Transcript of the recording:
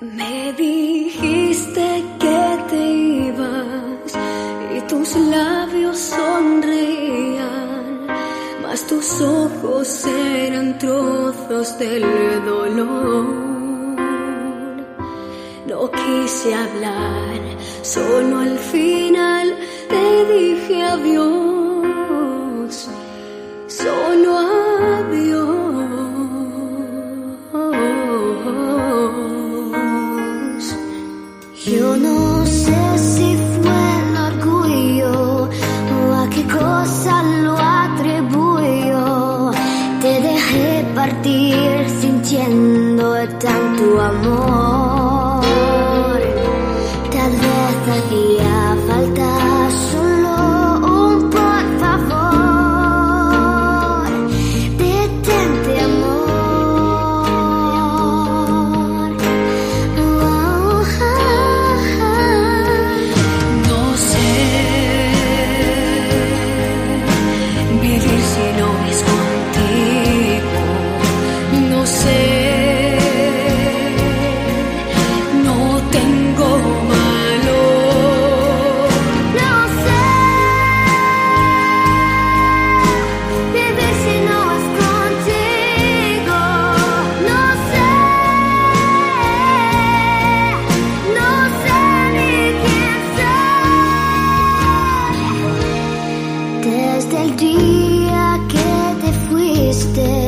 Me dijiste que te ibas y tus labios sonreían, mas tus ojos eran trozos del dolor. No quise hablar, solo al final te dije adiós, solo adiós. Yo no sé si fue el orgullo o a qué cosa lo atribuyo. Te dejé partir sintiendo tanto amor. Tal vez hacía falta solo un por favor. Detente, amor. No sé vivir si no es contigo. No sé. No tengo valor. No sé vivir si no es contigo. No sé ni quién soy. Desde el día que te fuiste